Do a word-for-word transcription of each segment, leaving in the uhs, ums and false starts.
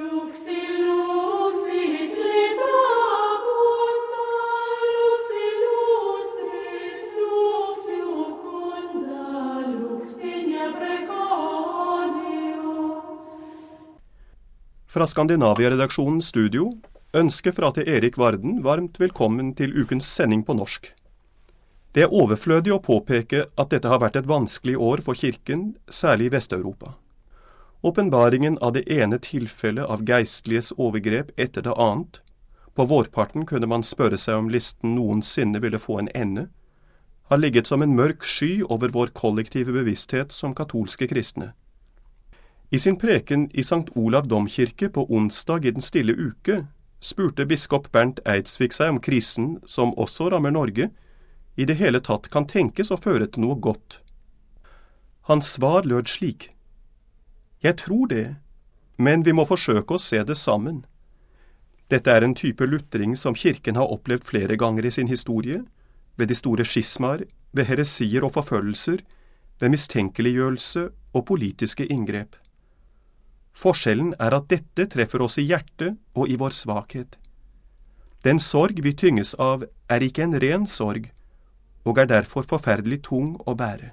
Fra Skandinavia-redaksjonens studio ønsker frate Erik Varden varmt velkommen til ukens sending på norsk. Det er overflødig å påpeke at dette har vært et vanskelig år for kirken, særlig i Vest-Europa. Åpenbaringen av det ene tilfellet av geistliges overgrep etter det annet. På vårparten kunne man spørre seg om listen noensinne ville få en ende, har ligget som en mørk sky over vår kollektive bevissthet som katolske kristne. I sin preken i Sankt Olav domkirke på onsdag i den stille uke spurte biskop Bernt Eidsvik seg om krisen, som også rammer Norge, i det hele tatt kan tenkes å føre til noe godt. Hans svar lød slik: Jeg tror det, men vi må forsøke å se det sammen. Dette er en type lutring som kirken har opplevd flere ganger i sin historie, ved de store skismaer, ved heresier og forfølgelser, ved mistenkeliggjørelse og politiske inngrep. Forskjellen er at dette treffer oss i hjertet og i vår svakhet. Den sorg vi tynges av er ikke en ren sorg, og er derfor forferdelig tung å bære.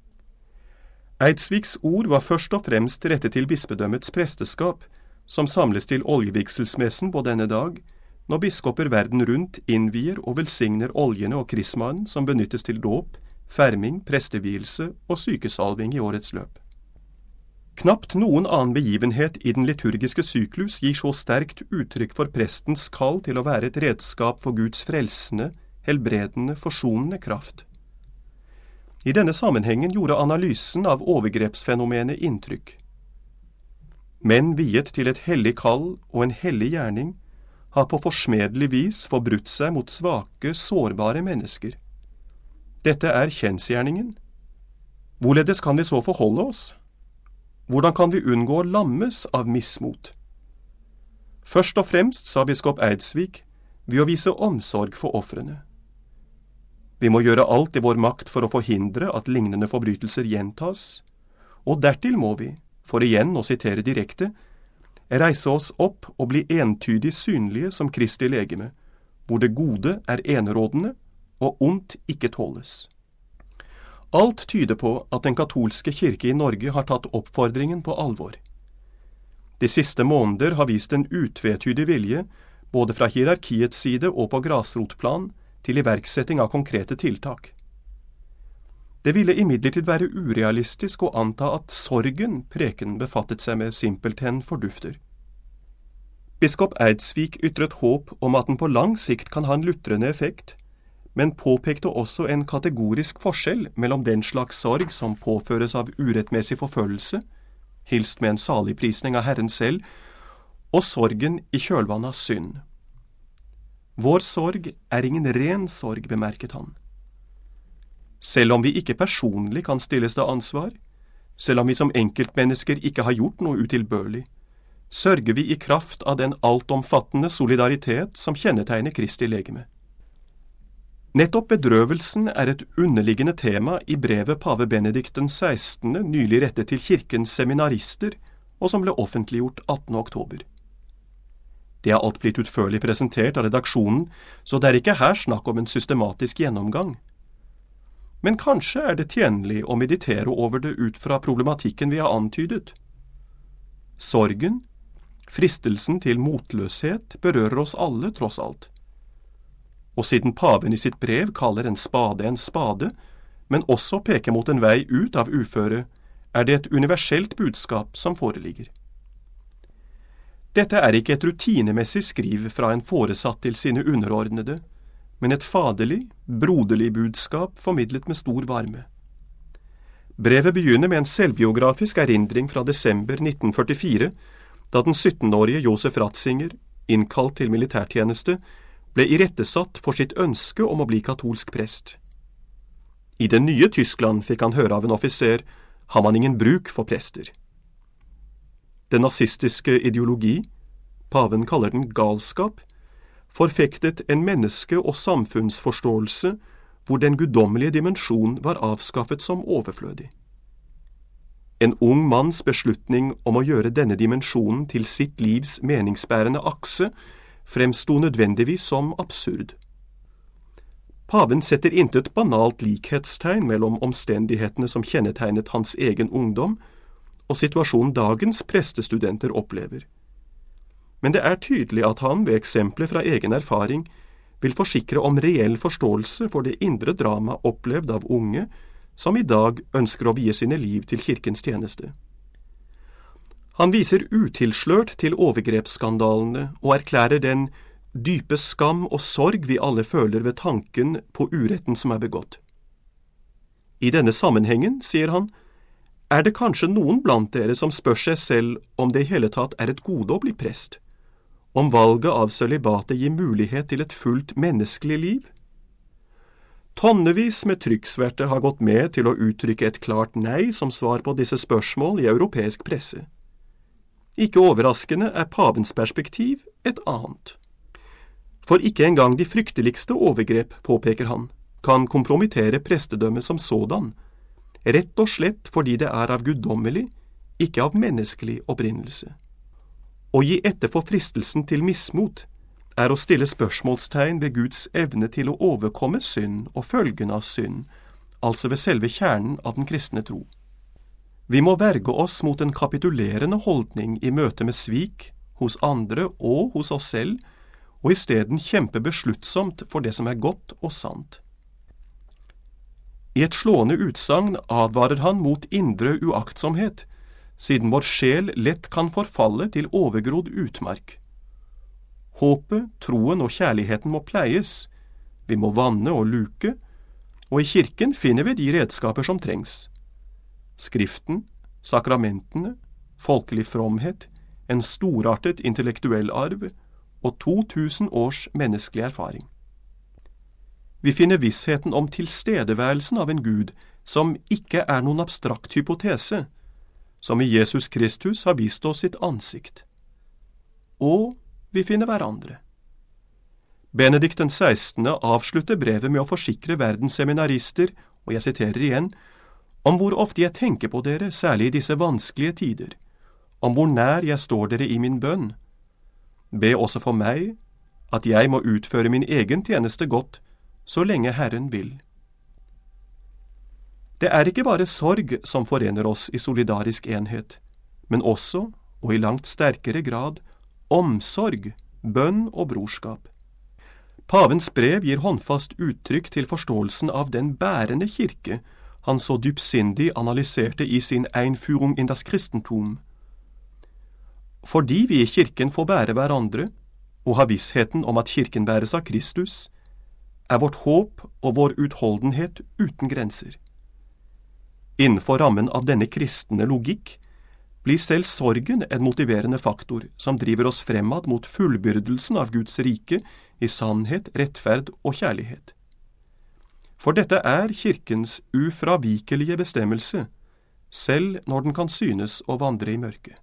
Eidsviks ord var først og fremst rettet til bispedømmets presteskap, som samles til oljevigselsmessen på denne dag, når biskoper verden rundt innvier og velsigner oljene og krismaen som benyttes til dåp, ferming, prestevielse og sykesalving i årets løp. Knapt noen annen begivenhet i den liturgiske syklus gir så sterkt uttrykk for prestens kall til å være et redskap for Guds frelsende, helbredende, forsonende kraft. I denne sammenhengen gjorde analysen av overgrepsfenomenet inntrykk. Menn viet til et hellig kall og en hellig gjerning har på forsmedelig vis forbrutt seg mot svake, sårbare mennesker. Dette er kjensgjerningen. Hvorledes kan vi så forholde oss? Hvordan kan vi unngå å lammes av mismot? Først og fremst, sa biskop Eidsvik, ved å vise omsorg for ofrene. Vi må gjøre alt i vår makt for å forhindre at lignende forbrytelser gjentas, og dertil må vi, for igjen å sitere direkte, reise oss opp og bli entydig synlige som Kristi legeme, hvor det gode er enerådende og ondt ikke tåles. Alt tyder på at den katolske kirke i Norge har tatt oppfordringen på alvor. De siste måneder har vist en utvetydig vilje, både fra hierarkiets side og på grasrotplan, til iverksetting av konkrete tiltak. Det ville imidlertid være urealistisk å anta at sorgen preken befattet seg med simpelthen fordufter. Biskop Eidsvik ytret håp om at den på lang sikt kan ha en lutrende effekt, men påpekte også en kategorisk forskjell mellom den slags sorg som påføres av urettmessig forfølgelse, hilst med en saligprisning av Herren selv, og sorgen i kjølvannet av synd. Vår sorg er ingen ren sorg, bemerket han. Selv om vi ikke personlig kan stilles til ansvar, selv om vi som enkeltmennesker ikke har gjort noe utilbørlig, sørger vi i kraft av den altomfattende solidaritet som kjennetegner Kristi legeme. Nettopp bedrøvelsen er et underliggende tema i brevet pave Benedikt den sekstende nylig rettet til kirkens seminarister, og som ble offentliggjort attende oktober. Det er alt blitt utførlig presentert av redaksjonen, så det er ikke her snakk om en systematisk gjennomgang. Men kanskje er det tjenlig å meditere over det ut fra problematikken vi har antydet. Sorgen, fristelsen til motløshet, berører oss alle tross alt. Og siden paven i sitt brev kaller en spade en spade, men også peker mot en vei ut av uføre, er det et universelt budskap som foreligger. Dette er ikke et rutinemessig skriv fra en foresatt til sine underordnede, men et faderlig, broderlig budskap formidlet med stor varme. Brevet begynner med en selvbiografisk erindring fra desember nitten førtifire, da den syttenårige Josef Ratzinger, innkalt til militærtjeneste, ble irettesatt for sitt ønske om å bli katolsk prest. I det nye Tyskland, fikk han høre av en offiser, har man ingen bruk for prester. Den nazistiske ideologi, paven kaller den galskap, forfektet en menneske- og samfunnsforståelse hvor den guddommelige dimensjon var avskaffet som overflødig. En ung manns beslutning om å gjøre denne dimensjonen til sitt livs meningsbærende akse fremsto nødvendigvis som absurd. Paven setter intet banalt likhetstegn mellom omstendighetene som kjennetegnet hans egen ungdom, og situasjonen dagens prestestudenter opplever. Men det er tydelig at han, ved eksempler fra egen erfaring, vil forsikre om reell forståelse for det indre drama opplevd av unge, som i dag ønsker å vie sine liv til kirkens tjeneste. Han viser utilslørt til overgrepsskandalene og erklærer den dype skam og sorg vi alle føler ved tanken på uretten som er begått. I denne sammenhengen, sier han, er det kanskje noen blant dere som spør seg selv om det i hele tatt er et gode å bli prest, om valget av sølibatet gir mulighet til et fullt menneskelig liv? Tonnevis med trykksverte har gått med til å uttrykke et klart nei som svar på disse spørsmål i europeisk presse. Ikke overraskende er pavens perspektiv et annet. For ikke engang de frykteligste overgrep, påpeker han, kan kompromittere prestedømmet som sådan, rett og slett fordi det er av guddommelig, ikke av menneskelig opprinnelse. Å gi etter for fristelsen til mismot er å stille spørsmålstegn ved Guds evne til å overkomme synd og følgen av synd, altså ved selve kjernen av den kristne tro. Vi må verge oss mot en kapitulerende holdning i møte med svik hos andre og hos oss selv, og i stedet kjempe besluttsomt for det som er godt og sant. I et slående utsagn advarer han mot indre uaktsomhet, siden vår sjel lett kan forfalle til overgrodd utmark. Håpet, troen og kjærligheten må pleies, vi må vanne og luke, og i kirken finner vi de redskaper som trengs. Skriften, sakramentene, folkelig fromhet, en storartet intellektuell arv og to tusen års menneskelig erfaring. Vi finner vissheten om tilstedeværelsen av en Gud som ikke er noen abstrakt hypotese, som i Jesus Kristus har vist oss sitt ansikt. Og vi finner hverandre. Benedikt den sekstende avslutter brevet med å forsikre verdens seminarister, og jeg siterer igjen, om hvor ofte jeg tenker på dere, særlig i disse vanskelige tider, om hvor nær jeg står dere i min bønn. Be også for meg, at jeg må utføre min egen tjeneste godt, så lenge Herren vil. Det er ikke bare sorg som forener oss i solidarisk enhet, men også, og i langt sterkere grad, omsorg, bønn og brorskap. Pavens brev gir håndfast uttrykk til forståelsen av den bærende kirke han så dypsindig analyserte i sin Einführung in das Christentum. Fordi vi i kirken får bære hverandre, og har vissheten om at kirken bæres av Kristus, er vårt håp og vår utholdenhet uten grenser. Innenfor rammen av denne kristne logikk blir selv sorgen en motiverende faktor som driver oss fremad mot fullbyrdelsen av Guds rike i sannhet, rettferd og kjærlighet. For dette er kirkens ufravikelige bestemmelse, selv når den kan synes å vandre i mørket.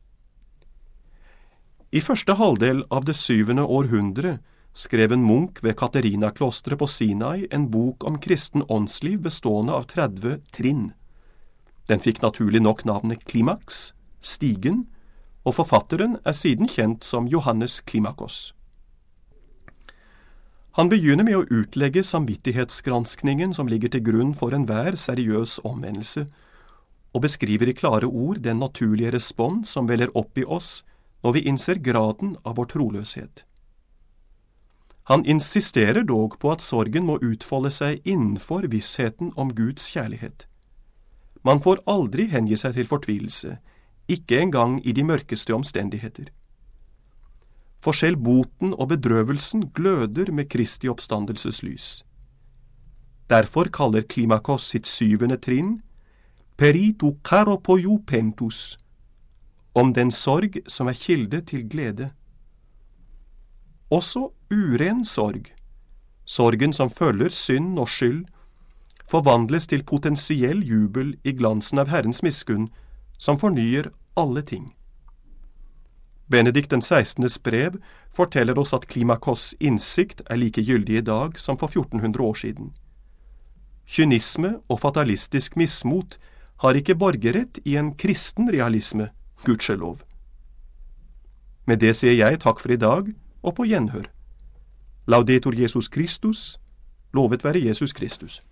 I første halvdel av det syvende århundre skrev en munk ved Katarina-klosteret på Sinai en bok om kristen åndsliv bestående av tretti trinn. Den fikk naturlig nok navnet Klimaks, stigen, og forfatteren er siden kjent som Johannes Klimakos. Han begynner med å utlegge samvittighetsgranskningen som ligger til grunn for enhver seriøs omvendelse, og beskriver i klare ord den naturlige respons som veller opp i oss når vi innser graden av vår troløshet. Han insisterer dog på at sorgen må utfolde seg innenfor vissheten om Guds kjærlighet. Man får aldri hengi seg til fortvilelse, ikke engang i de mørkeste omstendigheter. For selv boten og bedrøvelsen gløder med Kristi oppstandelses lys. Derfor kaller Klimakos sitt syvende trinn «Peritu karopoiou pentus», om den sorg som er kilde til glede. Også uren sorg, sorgen som følger synd og skyld, forvandles til potensiell jubel i glansen av Herrens miskunn, som fornyer alle ting. Benedikt den sekstendes brev forteller oss at Klimakos' innsikt er like gyldig i dag som for fjorten hundre år siden. Kynisme og fatalistisk mismot har ikke borgerrett i en kristen realisme, gudskjelov. Med det sier jeg takk for i dag, og på gjenhør. Laudetur Jesus Kristus, lovet være Jesus Kristus.